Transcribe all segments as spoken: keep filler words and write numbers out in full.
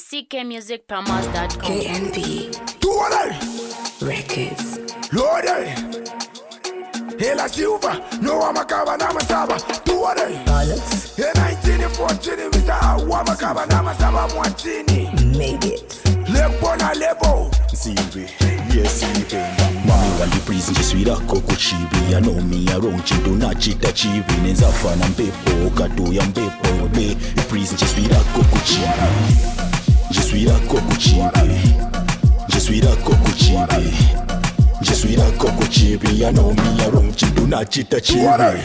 C K Music Promos dot com. K N B Tuole Records. Lode Hela Silva No wamakaba na masaba Tuole Bollocks. He nineteen fourteen Misa wamakaba na masaba mwachini Made it. Lepo na lepo Silve, yes, Silve. Mami wali prison je suis rako chibi. Ya know me around chindo na chita chibi. Nenzafa na mpepo, kato ya mpepo be. Prison je suis rako chibi. Je suis rako chibi. Je suis rako chibi. Je suis rako chibi. Ya know me around chindo na chita chibi.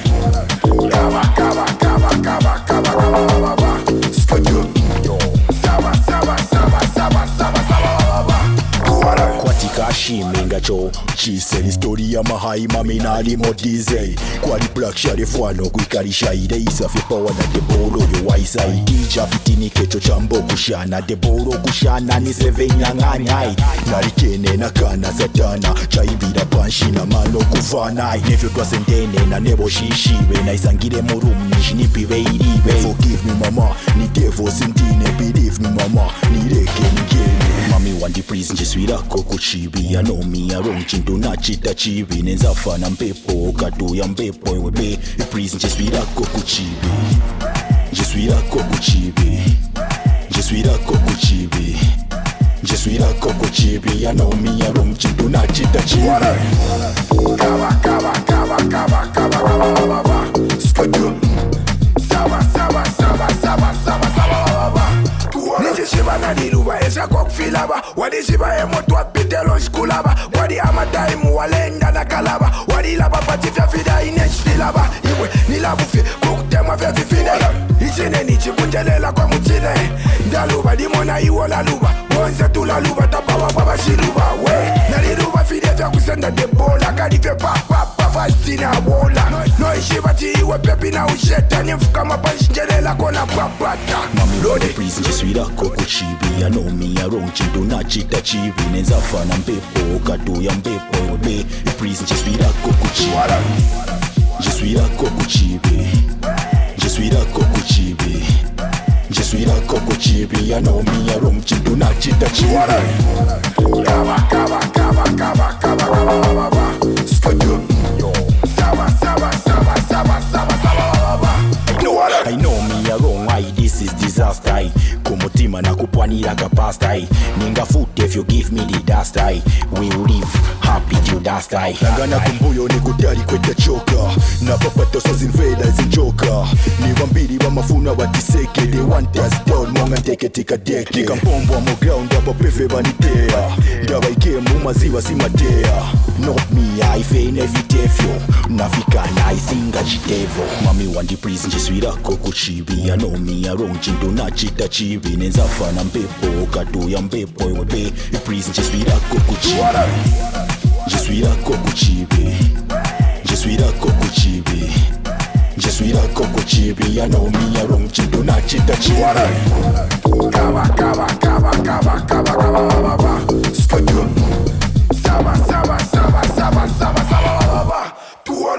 Kaba, kaba, kaba, kaba, kaba, kaba, kaba Skadyo Saba, saba, saba, saba, saba, saba Kwatika shimenga cho Chise li story ya mahai mami na li modize Kwa li black shari fwano kuikarisha ide isa fi power na debolo yo waisa Ikija fitini kecho chambo kushana Debolo kushana ni seve nyanganyai Narikene na kana satana Chaibira panshi na mano kufanai Nefyo twa sentene na nebo shishiwe Na isangire murumi shinipiwe iriwe Forgive me mama, ni devo sentine Believe me mama, ni reke ngene Mami wandi prison je suis rako kuchibi Ya know me around chindo na chita chibi Nenzafa na mpepo, kato ya mpepo webe Prison je suis rako kuchibi Je suis rako kuchibi Je suis rako kuchibi Je suis rako kuchibi Ya know me around chindo na chita chibi Kaba, kaba, kaba, kaba, kaba, kaba, kaba Skadyo Saba, saba, saba, saba, saba, saba Niji shiba na diluba esha kwa kufilaba Wadi shiba emo tuwa pitelo shikulaba Wadi amataimu walenga na kalaba Wadi laba pati vya fida inesh filaba Iwe nilabufi kukutema vya vifine Ichine nichi kunjelela kwa mchine Ndaluba dimona iwo la luba Bonze tula luba tapawa baba shiluba We naliluba fide vya kusenda debola Kadife papa Fastina wola No ishiba ti iwe pepi na usheta Nifuka mapanshinjelela kona papata Lode prison je suis rako kuchibi Ya know me around chindo na chita chibi Nenzafa na mpepo, kato ya mpepo webe Prison je suis rako kuchibi Je suis rako kuchibi Je suis rako kuchibi Je suis rako kuchibi Ya know me around chindo na chita chibi Kaba, kaba, kaba, kaba, kaba, kaba, kaba Skadyo Saba, saba, saba, saba, saba, saba I know me around why this is disaster I Kumutima na kupwanira kapasta I Ninga foot if you give me the dust I We'll live happy till dust I Nangana kumbuyo ni kutari kwete choka Na papato so zinvela zinjoka Ni wambiri wa mafuna watiseke They want us down mwanga teke tika deke Nika mpombo wa ground hapa pefe banitea Dawa ikemu maziwa si matea Not me I feign every tefyo Nafika na isinga jitevo Mami wandi prison je suis rako kuchibi Ya know me around chindo na chita chibi Nenzafa na mpepo, kato ya mpepo webe Prison je suis rako kuchibi Je suis rako kuchibi Je suis rako kuchibi Je suis rako kuchibi Ya know me around chindo na chita chibi Kaba, kaba, kaba, kaba, kaba, kaba, kaba Skadyo Saba, saba, saba, saba, saba, saba Tuone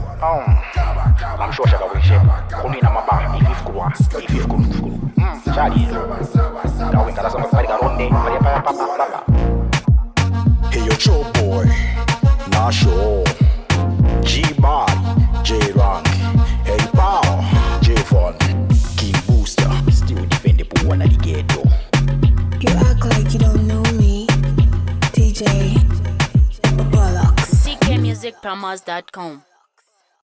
I'm sure shaka wishe Kuni na maba Ifif kuwa Ifif kuru kuru Chadi Dawe kala sama Pari karonde Pari papa papa papa Hey yo Cho boy Nasho G-Body J-Rank Hey Power J-Fun King Booster Still defend the poor and the ghetto. You act like you don't know me. D J Bollocks. C K Music Promos dot com.